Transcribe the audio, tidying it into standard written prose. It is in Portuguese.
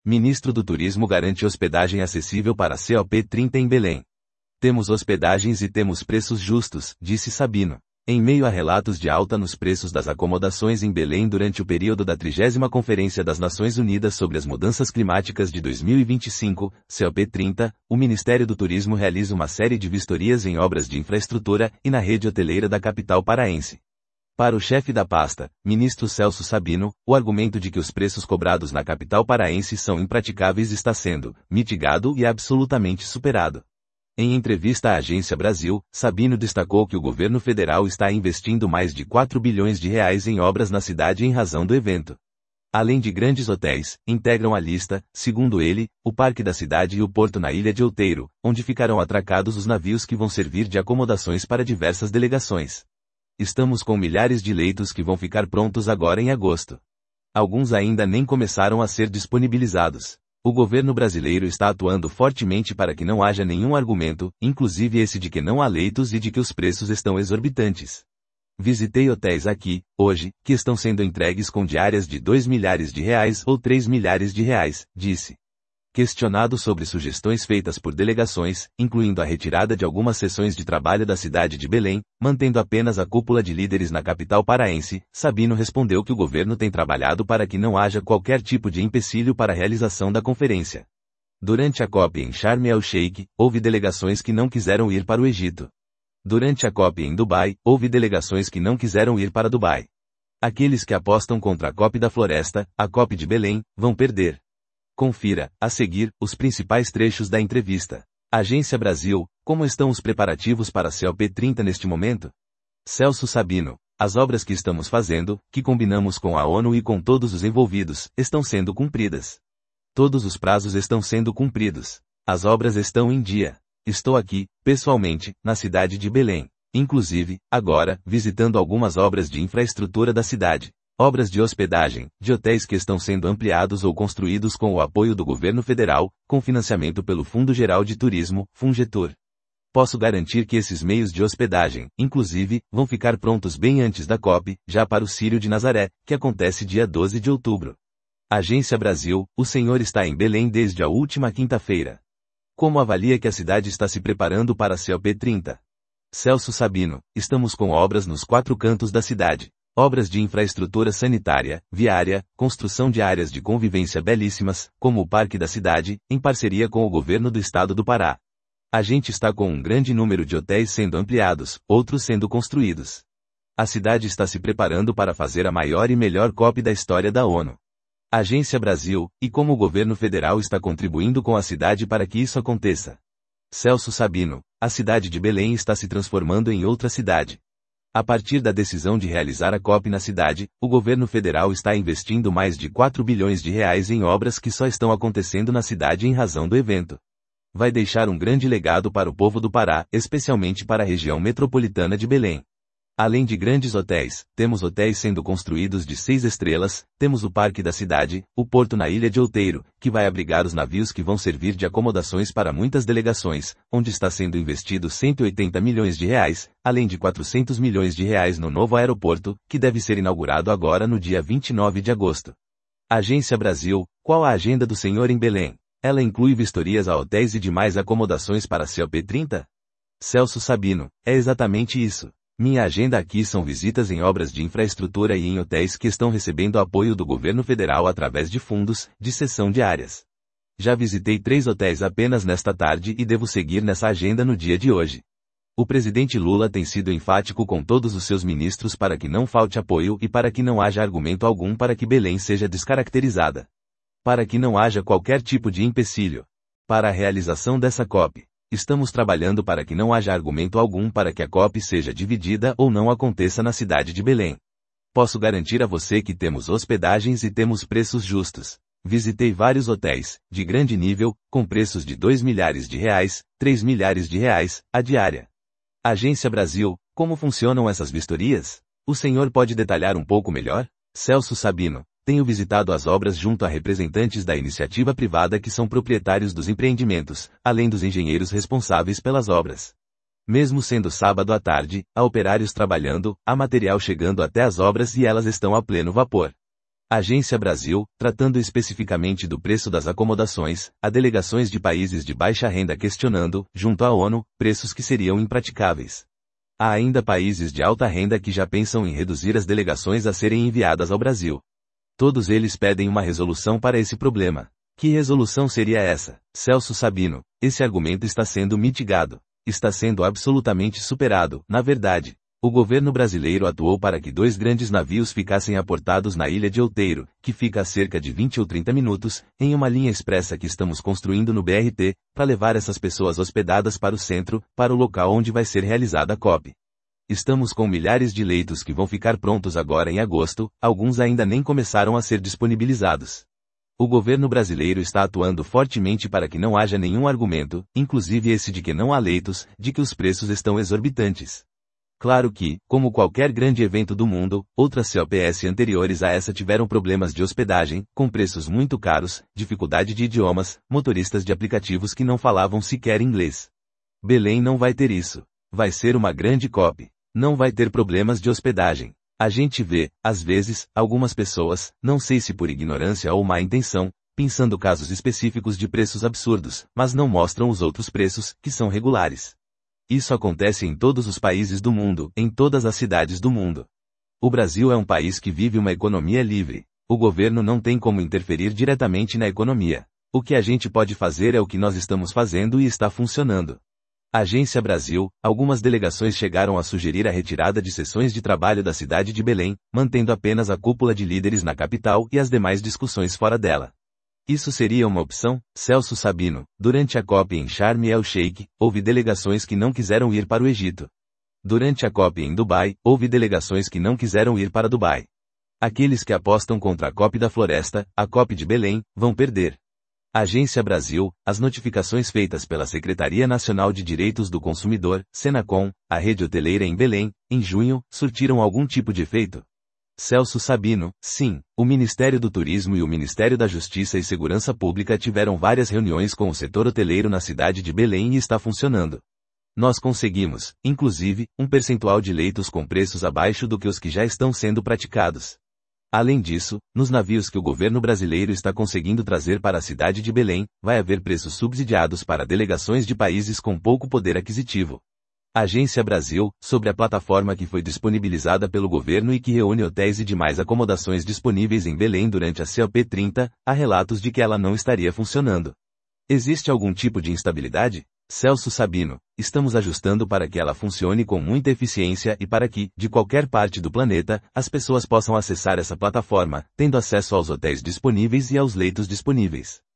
Ministro do Turismo garante hospedagem acessível para COP30 em Belém. Temos hospedagens e temos preços justos, disse Sabino. Em meio a relatos de alta nos preços das acomodações em Belém durante o período da 30ª Conferência das Nações Unidas sobre as Mudanças Climáticas de 2025, COP30, o Ministério do Turismo realiza uma série de vistorias em obras de infraestrutura e na rede hoteleira da capital paraense. Para o chefe da pasta, ministro Celso Sabino, o argumento de que os preços cobrados na capital paraense são impraticáveis está sendo mitigado e absolutamente superado. Em entrevista à Agência Brasil, Sabino destacou que o governo federal está investindo mais de 4 bilhões de reais em obras na cidade em razão do evento. Além de grandes hotéis, integram a lista, segundo ele, o Parque da Cidade e o Porto na Ilha de Outeiro, onde ficarão atracados os navios que vão servir de acomodações para diversas delegações. Estamos com milhares de leitos que vão ficar prontos agora em agosto. Alguns ainda nem começaram a ser disponibilizados. O governo brasileiro está atuando fortemente para que não haja nenhum argumento, inclusive esse de que não há leitos e de que os preços estão exorbitantes. Visitei hotéis aqui, hoje, que estão sendo entregues com diárias de 2 milhares de reais ou 3 milhares de reais, disse. Questionado sobre sugestões feitas por delegações, incluindo a retirada de algumas sessões de trabalho da cidade de Belém, mantendo apenas a cúpula de líderes na capital paraense, Sabino respondeu que o governo tem trabalhado para que não haja qualquer tipo de empecilho para a realização da conferência. Durante a COP em Sharm el-Sheikh, houve delegações que não quiseram ir para o Egito. Durante a COP em Dubai, houve delegações que não quiseram ir para Dubai. Aqueles que apostam contra a COP da Floresta, a COP de Belém, vão perder. Confira, a seguir, os principais trechos da entrevista. Agência Brasil, como estão os preparativos para a COP30 neste momento? Celso Sabino, as obras que estamos fazendo, que combinamos com a ONU e com todos os envolvidos, estão sendo cumpridas. Todos os prazos estão sendo cumpridos. As obras estão em dia. Estou aqui, pessoalmente, na cidade de Belém. Inclusive, agora, visitando algumas obras de infraestrutura da cidade. Obras de hospedagem, de hotéis que estão sendo ampliados ou construídos com o apoio do governo federal, com financiamento pelo Fundo Geral de Turismo, Fungetur. Posso garantir que esses meios de hospedagem, inclusive, vão ficar prontos bem antes da COP, já para o Círio de Nazaré, que acontece dia 12 de outubro. Agência Brasil, o senhor está em Belém desde a última quinta-feira. Como avalia que a cidade está se preparando para a COP30? Celso Sabino, estamos com obras nos 4 cantos da cidade. Obras de infraestrutura sanitária, viária, construção de áreas de convivência belíssimas, como o Parque da Cidade, em parceria com o governo do estado do Pará. A gente está com um grande número de hotéis sendo ampliados, outros sendo construídos. A cidade está se preparando para fazer a maior e melhor COP da história da ONU. Agência Brasil, e como o governo federal está contribuindo com a cidade para que isso aconteça. Celso Sabino, a cidade de Belém está se transformando em outra cidade. A partir da decisão de realizar a COP na cidade, o governo federal está investindo mais de 4 bilhões de reais em obras que só estão acontecendo na cidade em razão do evento. Vai deixar um grande legado para o povo do Pará, especialmente para a região metropolitana de Belém. Além de grandes hotéis, temos hotéis sendo construídos de 6 estrelas, temos o Parque da Cidade, o Porto na Ilha de Outeiro, que vai abrigar os navios que vão servir de acomodações para muitas delegações, onde está sendo investido 180 milhões de reais, além de 400 milhões de reais no novo aeroporto, que deve ser inaugurado agora no dia 29 de agosto. Agência Brasil, qual a agenda do senhor em Belém? Ela inclui vistorias a hotéis e demais acomodações para a COP30? Celso Sabino, é exatamente isso. Minha agenda aqui são visitas em obras de infraestrutura e em hotéis que estão recebendo apoio do governo federal através de fundos, de cessão de áreas. Já visitei 3 hotéis apenas nesta tarde e devo seguir nessa agenda no dia de hoje. O presidente Lula tem sido enfático com todos os seus ministros para que não falte apoio e para que não haja argumento algum para que Belém seja descaracterizada. Para que não haja qualquer tipo de empecilho. Para a realização dessa COP. Estamos trabalhando para que não haja argumento algum para que a COP seja dividida ou não aconteça na cidade de Belém. Posso garantir a você que temos hospedagens e temos preços justos. Visitei vários hotéis, de grande nível, com preços de 2 milhares de reais, 3 milhares de reais, a diária. Agência Brasil, como funcionam essas vistorias? O senhor pode detalhar um pouco melhor? Celso Sabino. Tenho visitado as obras junto a representantes da iniciativa privada que são proprietários dos empreendimentos, além dos engenheiros responsáveis pelas obras. Mesmo sendo sábado à tarde, há operários trabalhando, há material chegando até as obras e elas estão a pleno vapor. Agência Brasil, tratando especificamente do preço das acomodações, há delegações de países de baixa renda questionando, junto à ONU, preços que seriam impraticáveis. Há ainda países de alta renda que já pensam em reduzir as delegações a serem enviadas ao Brasil. Todos eles pedem uma resolução para esse problema. Que resolução seria essa? Celso Sabino, esse argumento está sendo mitigado. Está sendo absolutamente superado, na verdade. O governo brasileiro atuou para que 2 grandes navios ficassem aportados na ilha de Outeiro, que fica a cerca de 20 ou 30 minutos, em uma linha expressa que estamos construindo no BRT, para levar essas pessoas hospedadas para o centro, para o local onde vai ser realizada a COP. Estamos com milhares de leitos que vão ficar prontos agora em agosto, alguns ainda nem começaram a ser disponibilizados. O governo brasileiro está atuando fortemente para que não haja nenhum argumento, inclusive esse de que não há leitos, de que os preços estão exorbitantes. Claro que, como qualquer grande evento do mundo, outras COPs anteriores a essa tiveram problemas de hospedagem, com preços muito caros, dificuldade de idiomas, motoristas de aplicativos que não falavam sequer inglês. Belém não vai ter isso. Vai ser uma grande COP. Não vai ter problemas de hospedagem. A gente vê, às vezes, algumas pessoas, não sei se por ignorância ou má intenção, pensando casos específicos de preços absurdos, mas não mostram os outros preços, que são regulares. Isso acontece em todos os países do mundo, em todas as cidades do mundo. O Brasil é um país que vive uma economia livre. O governo não tem como interferir diretamente na economia. O que a gente pode fazer é o que nós estamos fazendo e está funcionando. Agência Brasil, algumas delegações chegaram a sugerir a retirada de sessões de trabalho da cidade de Belém, mantendo apenas a cúpula de líderes na capital e as demais discussões fora dela. Isso seria uma opção? Celso Sabino, durante a COP em Sharm el-Sheikh, houve delegações que não quiseram ir para o Egito. Durante a COP em Dubai, houve delegações que não quiseram ir para Dubai. Aqueles que apostam contra a COP da Floresta, a COP de Belém, vão perder. Agência Brasil, as notificações feitas pela Secretaria Nacional de Direitos do Consumidor, Senacom, a rede hoteleira em Belém, em junho, surtiram algum tipo de efeito? Celso Sabino, sim, o Ministério do Turismo e o Ministério da Justiça e Segurança Pública tiveram várias reuniões com o setor hoteleiro na cidade de Belém e está funcionando. Nós conseguimos, inclusive, um percentual de leitos com preços abaixo do que os que já estão sendo praticados. Além disso, nos navios que o governo brasileiro está conseguindo trazer para a cidade de Belém, vai haver preços subsidiados para delegações de países com pouco poder aquisitivo. Agência Brasil, sobre a plataforma que foi disponibilizada pelo governo e que reúne hotéis e demais acomodações disponíveis em Belém durante a COP30, há relatos de que ela não estaria funcionando. Existe algum tipo de instabilidade? Celso Sabino, estamos ajustando para que ela funcione com muita eficiência e para que, de qualquer parte do planeta, as pessoas possam acessar essa plataforma, tendo acesso aos hotéis disponíveis e aos leitos disponíveis.